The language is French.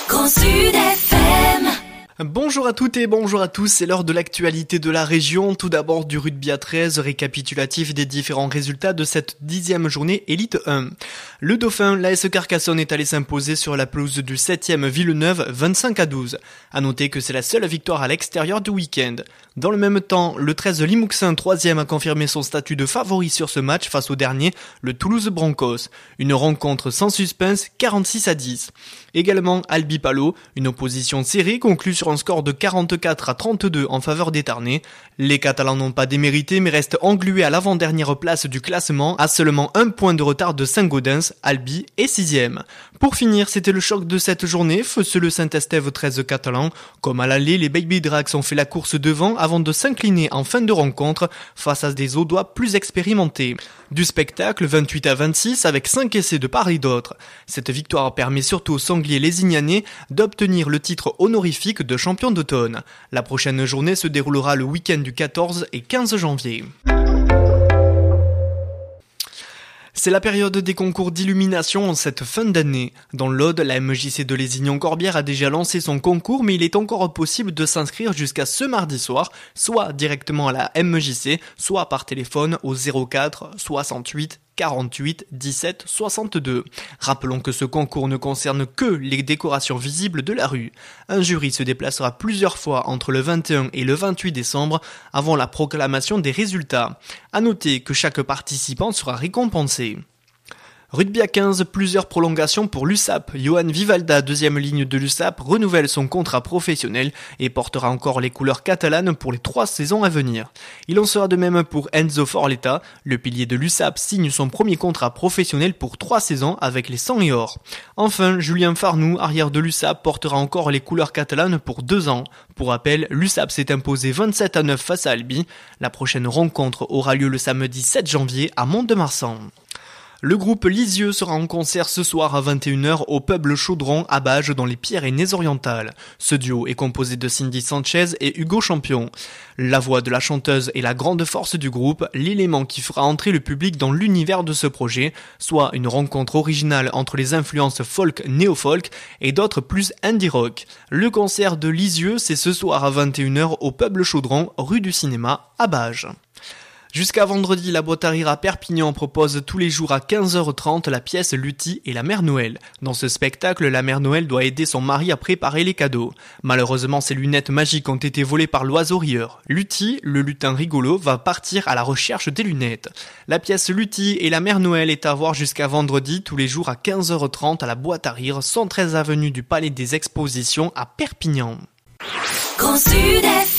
Grand Sud FM. Bonjour à toutes et bonjour à tous, c'est l'heure de l'actualité de la région. Tout d'abord du rugby à 13, récapitulatif des différents résultats de cette 10e journée Élite 1. Le Dauphin, l'AS Carcassonne est allé s'imposer sur la pelouse du 7e Villeneuve 25-12. À noter que c'est la seule victoire à l'extérieur du week-end. Dans le même temps, le 13 Limouxin 3e a confirmé son statut de favori sur ce match face au dernier, le Toulouse Broncos. Une rencontre sans suspense, 46-10. Également Albi Palo, une opposition serrée conclue sur un score de 44-32 en faveur des Tarnais. Les Catalans n'ont pas démérité mais restent englués à l'avant-dernière place du classement à seulement un point de retard de Saint-Gaudens, Albi est 6e. Pour finir, c'était le choc de cette journée, le Saint-Estève 13 catalan. Comme à l'aller, les Baby Dracs ont fait la course devant avant de s'incliner en fin de rencontre face à des Audois plus expérimentés. Du spectacle 28-26 avec 5 essais de part et d'autre. Cette victoire permet surtout aux Sangliers lézignanais d'obtenir le titre honorifique de champion d'automne. La prochaine journée se déroulera le week-end du 14 et 15 janvier. C'est la période des concours d'illumination en cette fin d'année. Dans l'Aude, la MJC de Lézignan-Corbière a déjà lancé son concours, mais il est encore possible de s'inscrire jusqu'à ce mardi soir, soit directement à la MJC, soit par téléphone au 04 68 48 17 62. Rappelons que ce concours ne concerne que les décorations visibles de la rue. Un jury se déplacera plusieurs fois entre le 21 et le 28 décembre avant la proclamation des résultats. À noter que chaque participant sera récompensé. Rugby à 15, plusieurs prolongations pour l'USAP. Johan Vivalda, deuxième ligne de l'USAP, renouvelle son contrat professionnel et portera encore les couleurs catalanes pour les 3 saisons à venir. Il en sera de même pour Enzo Forletta. Le pilier de l'USAP signe son premier contrat professionnel pour 3 saisons avec les 100 et or. Enfin, Julien Farnou, arrière de l'USAP, portera encore les couleurs catalanes pour 2 ans. Pour rappel, l'USAP s'est imposé 27-9 face à Albi. La prochaine rencontre aura lieu le samedi 7 janvier à Mont-de-Marsan. Le groupe Lisieux sera en concert ce soir à 21h au pub Le Chaudron à Bages dans les Pyrénées-Orientales. Ce duo est composé de Cindy Sanchez et Hugo Champion. La voix de la chanteuse est la grande force du groupe, l'élément qui fera entrer le public dans l'univers de ce projet, soit une rencontre originale entre les influences folk, néo-folk et d'autres plus indie rock. Le concert de Lisieux, c'est ce soir à 21h au pub Le Chaudron, rue du Cinéma à Bages. Jusqu'à vendredi, la boîte à rire à Perpignan propose tous les jours à 15h30 la pièce Lutti et la Mère Noël. Dans ce spectacle, la Mère Noël doit aider son mari à préparer les cadeaux. Malheureusement, ses lunettes magiques ont été volées par l'oiseau rieur. Lutti, le lutin rigolo, va partir à la recherche des lunettes. La pièce Lutti et la Mère Noël est à voir jusqu'à vendredi tous les jours à 15h30 à la boîte à rire, 113 avenue du Palais des Expositions à Perpignan. Grand Sud FM.